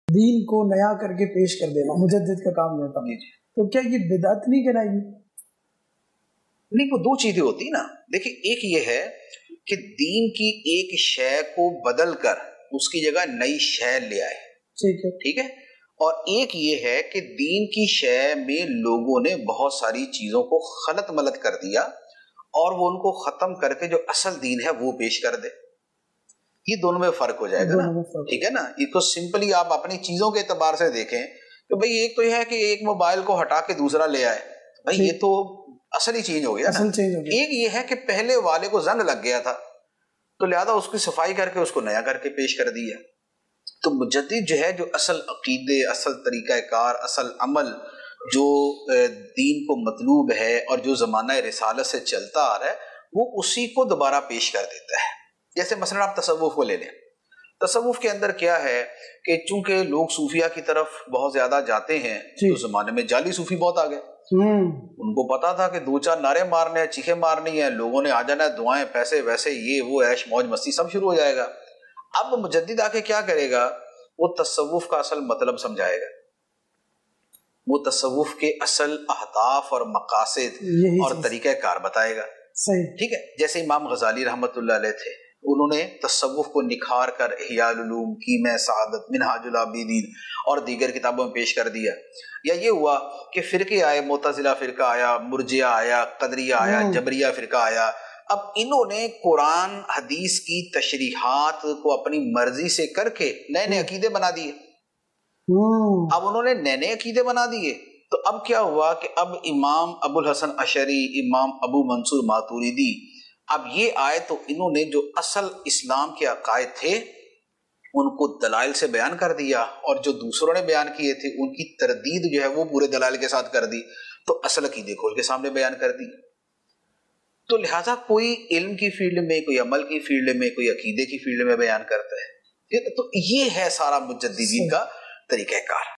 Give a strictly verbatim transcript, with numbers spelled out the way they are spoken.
دین کو نیا کر کے پیش کر دینا مجدد کا کام ہوتا ہے، تو کیا یہ بدعت نہیں کہلائے گی؟ نہیں، وہ دو چیزیں ہوتی نا. دیکھیں، ایک یہ ہے کہ دین کی ایک شے کو بدل کر اس کی جگہ نئی شے لے آئے، ٹھیک ہے ٹھیک ہے. اور ایک یہ ہے کہ دین کی شے میں لوگوں نے بہت ساری چیزوں کو خلط ملط کر دیا اور وہ ان کو ختم کر کے جو اصل دین ہے وہ پیش کر دے. یہ دونوں میں فرق ہو جائے گا نا، ٹھیک ہے نا. یہ تو سمپلی آپ اپنی چیزوں کے اعتبار سے دیکھیں کہ بھئی ایک تو یہ ہے کہ ایک موبائل کو ہٹا کے دوسرا لے آئے، بھئی یہ تو اصل ہی چینج ہو گیا نا. ایک یہ ہے کہ پہلے والے کو زنگ لگ گیا تھا تو لہذا اس کی صفائی کر کے اس کو نیا کر کے پیش کر دیا. تو مجدد جو ہے، جو اصل عقیدے، اصل طریقہ کار، اصل عمل جو دین کو مطلوب ہے اور جو زمانہ رسالت سے چلتا آ رہا ہے، وہ اسی کو دوبارہ پیش کر دیتا ہے. جیسے مثلا آپ تصوف کو لے لیں. تصوف کے اندر کیا ہے کہ چونکہ لوگ صوفیہ کی طرف بہت زیادہ جاتے ہیں تو زمانے میں جعلی صوفی بہت آ گئے. ان کو پتا تھا کہ دو چار نعرے مارنے ہیں، چیخیں مارنی ہیں، لوگوں نے آ جانا ہے، دعائیں، پیسے، ویسے یہ وہ عیش موج مستی سب شروع ہو جائے گا. اب مجدد آ کے کیا کرے گا؟ وہ تصوف کا اصل مطلب سمجھائے گا، وہ تصوف کے اصل اہداف اور مقاصد اور طریقہ کار بتائے گا. ٹھیک ہے. جیسے امام غزالی رحمت اللہ علیہ تھے، انہوں نے تصوف کو نکھار کر احیاء العلوم، کیمیا سعادت، منہاج العابدین اور دیگر کتابوں میں پیش کر دیا. یا یہ ہوا کہ فرقے آئے، معتزلہ فرقہ آیا، مرجئہ آیا، قدریہ آیا، جبریہ فرقہ آیا. اب انہوں نے قرآن حدیث کی تشریحات کو اپنی مرضی سے کر کے نئے نئے عقیدے بنا دیے. اب انہوں نے نئے نئے عقیدے بنا دیے تو اب کیا ہوا کہ اب امام ابو الحسن اشعری، امام ابو منصور ماتوریدی، اب یہ آئے تو انہوں نے جو اصل اسلام کے عقائد تھے ان کو دلائل سے بیان کر دیا، اور جو دوسروں نے بیان کیے تھے ان کی تردید جو ہے وہ پورے دلائل کے ساتھ کر دی، تو اصل عقیدے کھول کے سامنے بیان کر دی. تو لہٰذا کوئی علم کی فیلڈ میں، کوئی عمل کی فیلڈ میں، کوئی عقیدے کی فیلڈ میں بیان کرتا ہے. تو یہ ہے سارا مجددین کا طریقہ کار.